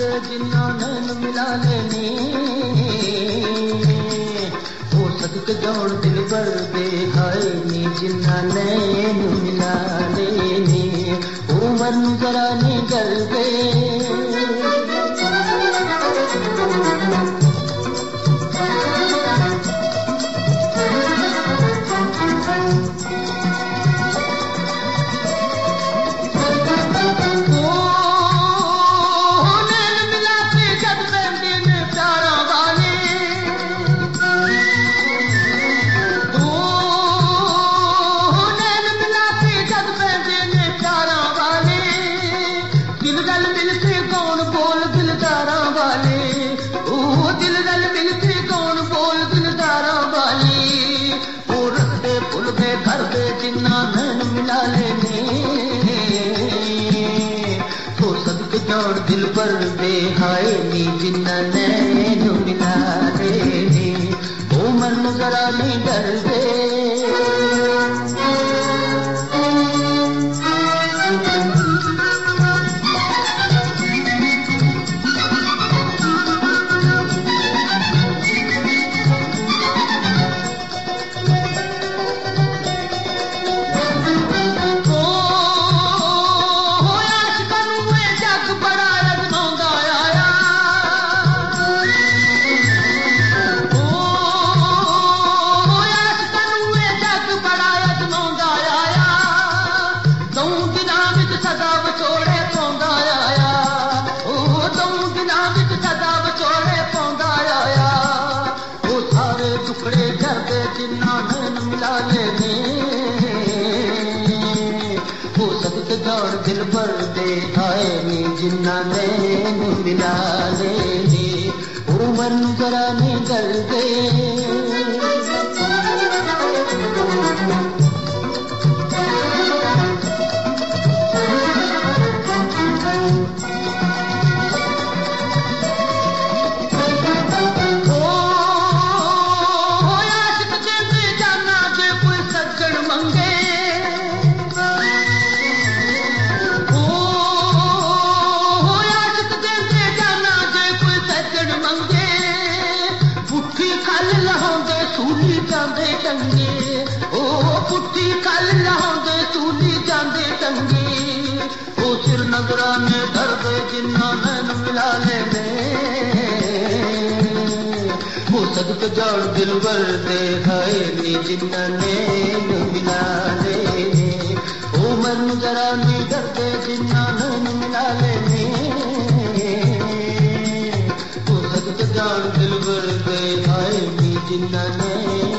सदके जिन्ना नैन मिला लेने वो सदके जोड़ दिल पर दे हाय नी जिन्ना नैन मिला लेने वो मन जरा नहीं कर दे दिल पर दे हाय नी जिन्ना नैन मिला लेने वो मन जरा नहीं डर दे जिन्ना नैन मिला लेने वो सदके जोड़ दिल पर दे हाय नी जिन्ना नैन मिला लेने वो मन जरा नहीं कर दे सूली जांदे टंगे ओ पुट्ठी कल लांदे सूली जांदे टंगे ओ सिर नजराने दर्द जिन्ना नैन मिला लेने वो सदके जोड़ दिल पर दे हाय नी जिन्ना नैन मिला लेने ओ मन जरा नहीं डरते जिन्ना नैन मिला लेने वो सदके जोड़ दिल पर दे हाय नी जिन्ना नैन